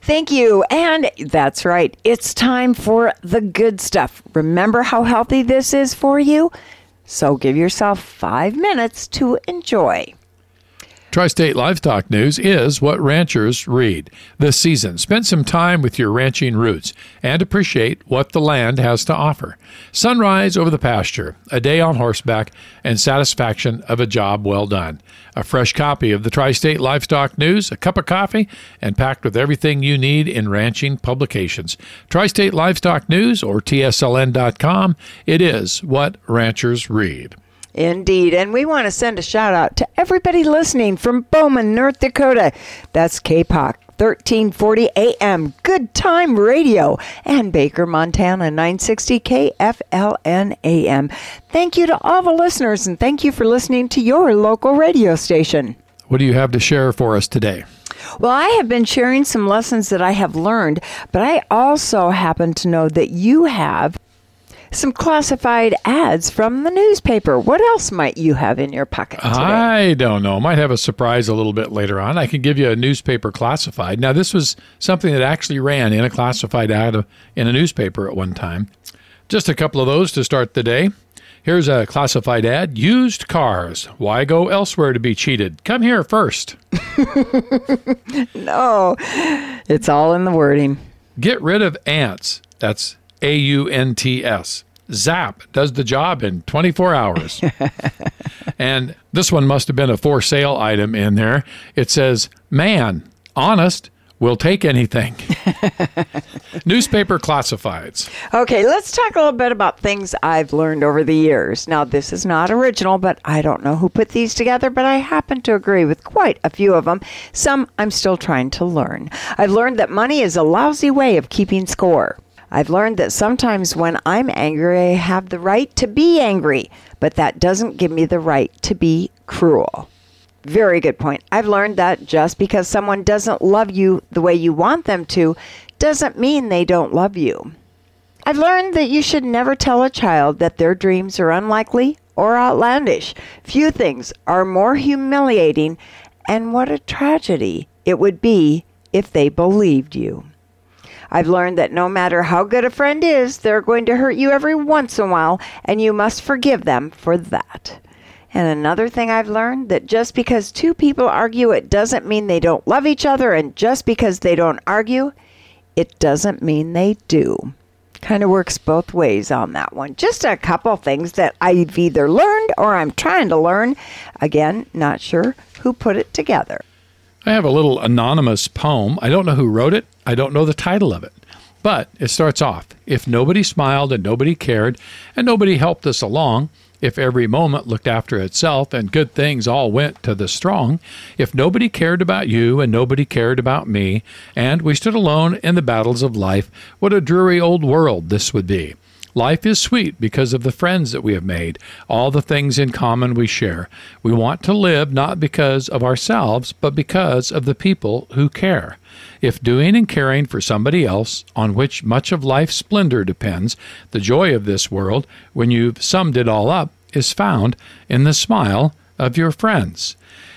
Thank you. And that's right. It's time for the good stuff. Remember how healthy this is for you? So give yourself 5 minutes to enjoy. Tri-State Livestock News is what ranchers read this season. Spend some time with your ranching roots and appreciate what the land has to offer. Sunrise over the pasture, a day on horseback, and satisfaction of a job well done. A fresh copy of the Tri-State Livestock News, a cup of coffee, and packed with everything you need in ranching publications. Tri-State Livestock News, or TSLN.com, it is what ranchers read. Indeed. And we want to send a shout out to everybody listening from Bowman, North Dakota. That's KPOC 1340 AM, Good Time Radio, and Baker, Montana, 960 KFLN AM. Thank you to all the listeners, and thank you for listening to your local radio station. What do you have to share for us today? Well, I have been sharing some lessons that I have learned, but I also happen to know that you have some classified ads from the newspaper. What else might you have in your pocket today? I don't know. Might have a surprise a little bit later on. I can give you a newspaper classified. Now, this was something that actually ran in a classified ad in a newspaper at one time. Just a couple of those to start the day. Here's a classified ad. Used cars. Why go elsewhere to be cheated? Come here first. No, it's all in the wording. Get rid of ants. That's AUNTS. Zap does the job in 24 hours. And this one must have been a for sale item in there. It says, man, honest, will take anything. Newspaper classifieds. Okay, let's talk a little bit about things I've learned over the years. Now, this is not original, but I don't know who put these together, but I happen to agree with quite a few of them. Some I'm still trying to learn. I've learned that money is a lousy way of keeping score. I've learned that sometimes when I'm angry, I have the right to be angry, but that doesn't give me the right to be cruel. Very good point. I've learned that just because someone doesn't love you the way you want them to, doesn't mean they don't love you. I've learned that you should never tell a child that their dreams are unlikely or outlandish. Few things are more humiliating, and what a tragedy it would be if they believed you. I've learned that no matter how good a friend is, they're going to hurt you every once in a while, and you must forgive them for that. And another thing I've learned, that just because two people argue, it doesn't mean they don't love each other, and just because they don't argue, it doesn't mean they do. Kind of works both ways on that one. Just a couple things that I've either learned or I'm trying to learn. Again, not sure who put it together. I have a little anonymous poem. I don't know who wrote it. I don't know the title of it. But it starts off, if nobody smiled and nobody cared and nobody helped us along, if every moment looked after itself and good things all went to the strong, if nobody cared about you and nobody cared about me, and we stood alone in the battles of life, what a dreary old world this would be. Life is sweet because of the friends that we have made, all the things in common we share. We want to live not because of ourselves, but because of the people who care. If doing and caring for somebody else, on which much of life's splendor depends, the joy of this world, when you've summed it all up, is found in the smile of your friends.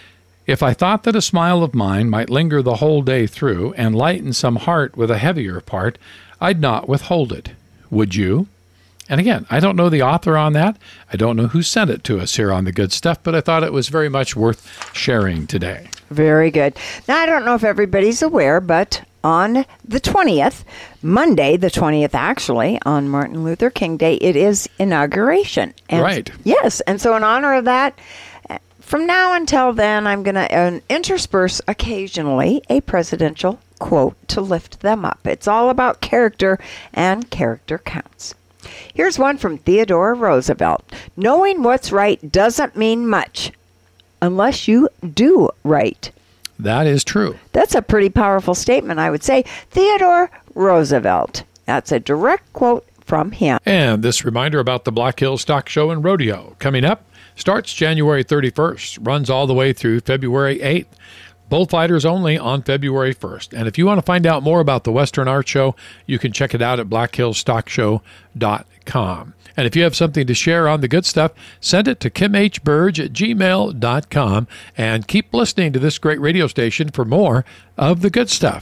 If I thought that a smile of mine might linger the whole day through and lighten some heart with a heavier part, I'd not withhold it. Would you? And again, I don't know the author on that. I don't know who sent it to us here on The Good Stuff, but I thought it was very much worth sharing today. Very good. Now, I don't know if everybody's aware, but on the 20th, Monday the 20th actually, on Martin Luther King Day, it is inauguration. And right. Yes, and so in honor of that, from now until then, I'm going to intersperse occasionally a presidential quote to lift them up. It's all about character, and character counts. Here's one from Theodore Roosevelt. Knowing what's right doesn't mean much unless you do right. That is true. That's a pretty powerful statement, I would say. Theodore Roosevelt. That's a direct quote from him. And this reminder about the Black Hills Stock Show and Rodeo coming up starts January 31st, runs all the way through February 8th. Bullfighters only on February 1st. And if you want to find out more about the Western Art Show, you can check it out at blackhillstockshow.com. And if you have something to share on The Good Stuff, send it to kimhburge@gmail.com. And keep listening to this great radio station for more of The Good Stuff.